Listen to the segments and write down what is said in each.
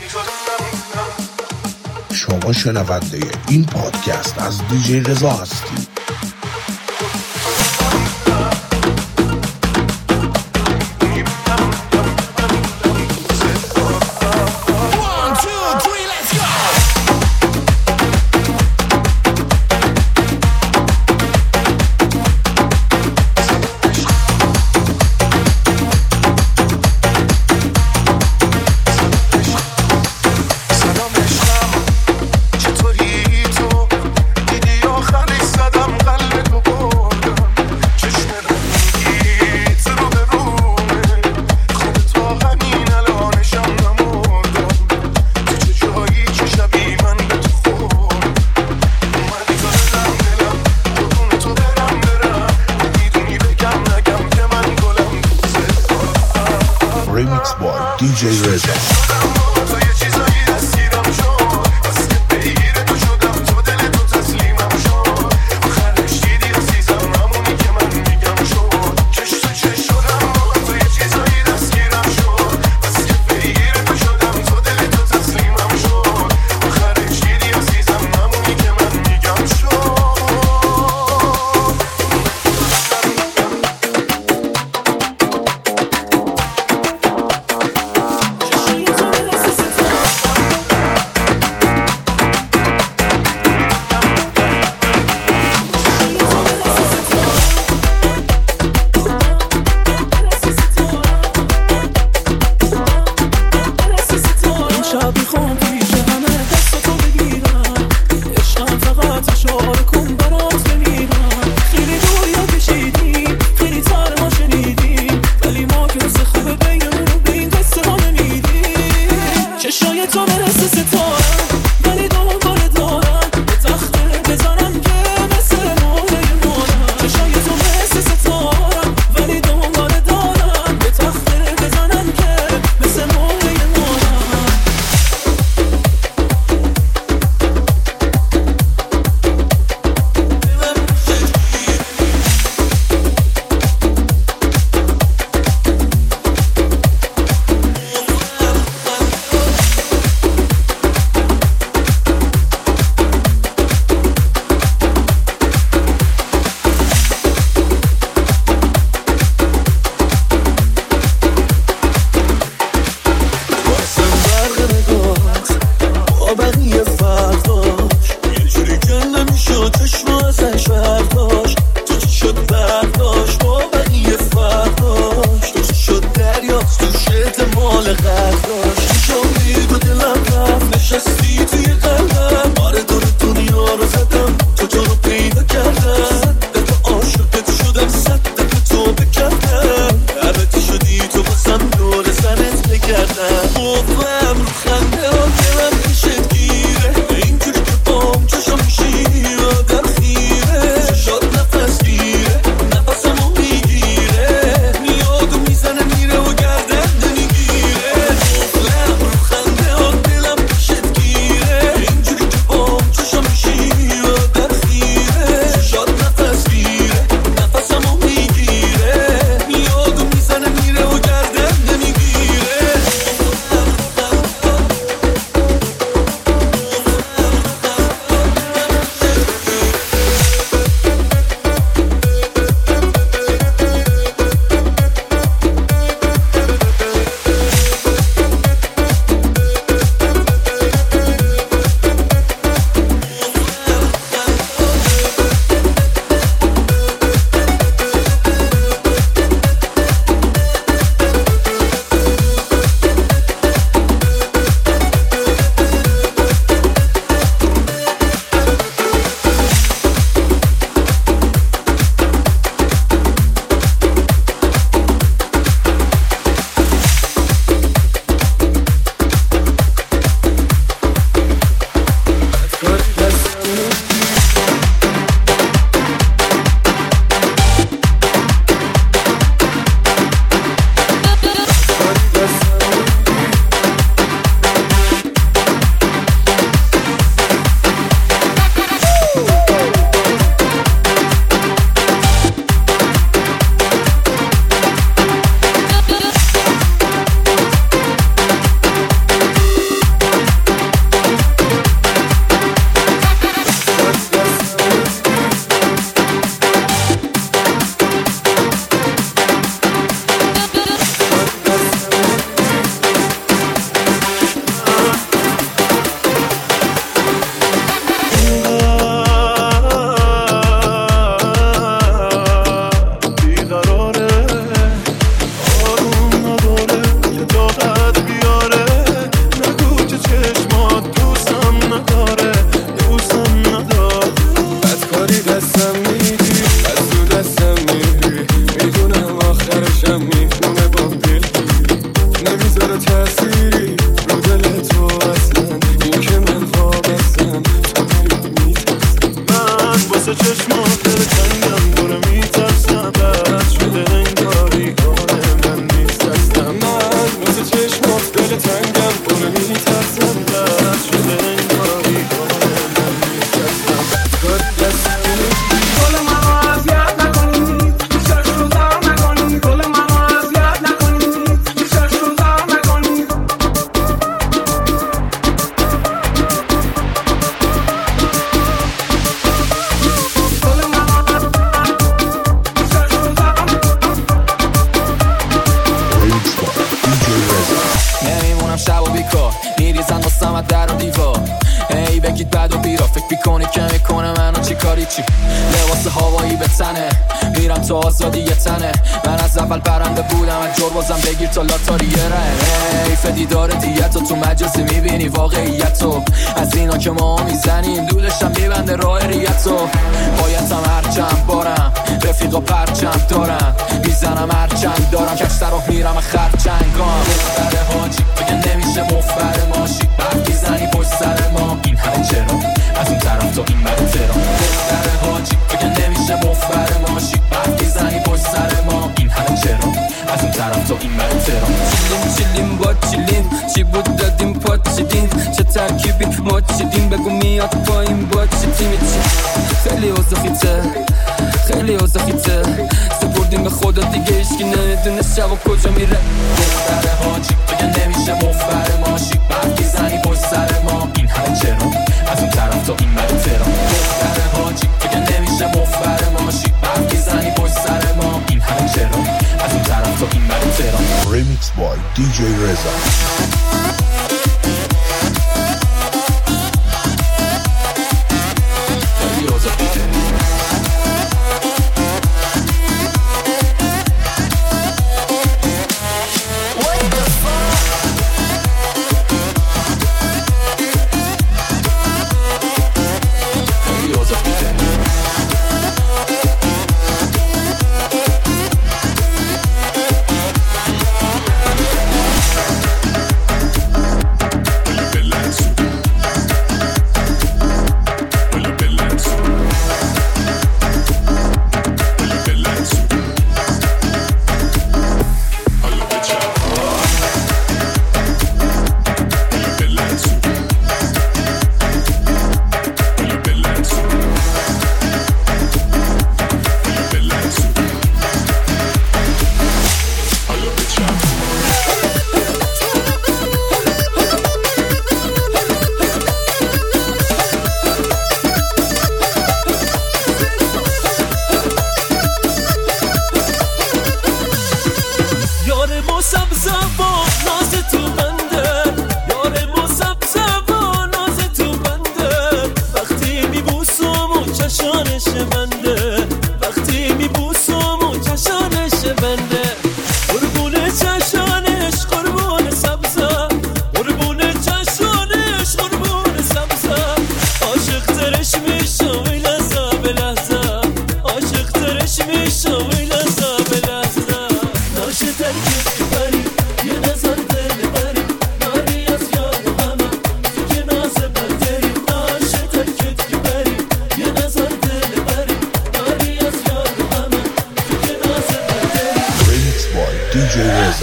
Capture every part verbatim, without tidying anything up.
شما شنونده این پادکست از دیجی رضا هستی. Remix by دیجی رضا. تنگم کنه میترسم دست شده انگاری کنه من میترسم گل دستی گل منو اذیت نکنی بیشتر شوزار نکنی گل منو اذیت نکنی بیشتر شوزار نکنی گل منو بیشتر شوزار نمیمونم شب و بیکار میریزن واسم در و دیوار ای بگید بد و بیرا فکر بیکنی که میکنه منو چی کاری چی لباس هوایی به تنه میرم تو آزادی یه تنه من از اول برنده بودم از جور بازم بگیر تا لاتاری یه رنه حیف دیدار دیتو تو مجازی میبینی واقعیتو از اینا که ما میزنیم دودشم میبنده راه ریتو بایدم هرچند بارم رفیقا پرچم دارم میزنم هرچند دارم کشتر رو میرم خرچنگام دختر حاجی بگه نمیشه مفبر ماشی برد میزنی پشت سر ما این همه چرا از اون طرف تو این برو ترا دختر حاجی بگه نمیشه مفبر ماشی برد میزنی پشت سر ما این همه چرا از اون طرف تو این برو ترا چیلیم چیلیم با چیلیم چی بود دادیم پاچیدیم چه ترکیبی ما چیدیم بگو میاد پایین با چی تیمی چی خیلی اوزخیته خیلی اوزخیته سپردیم به خدا دیگه ایشکی نمیدونه شب و کجا میره دختر حاجی بگه نمیشه مفبر ماشی برد میزنی پشت سر ما این همه چرا از اون طرف تو این برو ترا دختر حاجی بگه نمیشه مفبر ماشی برد میزنی پشت سر ما این همه چرا از اون طرف تو این برو ترا Remix by دی جی رضا. دی جی رضا.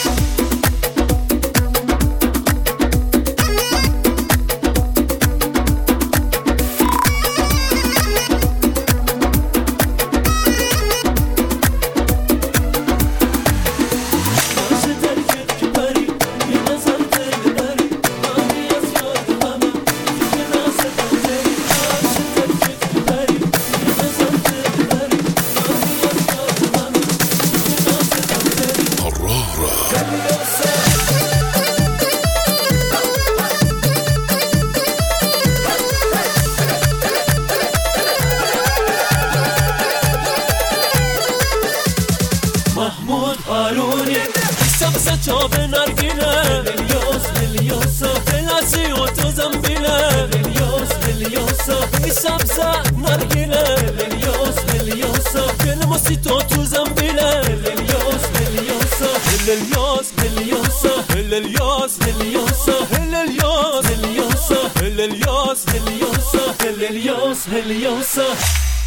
محمود هارونی سبسه چاب نرگیله الیاس الیاسا فلاسی و تو زنبیله الیاس الیاسا ای سبسه نرگیله الیاس الیاسا کلماسی تو تو زنبیله الیاس الیاسا الیاس الیاسا الیاس الیاسا الیاس الیاسا الیاس الیاسا الیاس الیاسا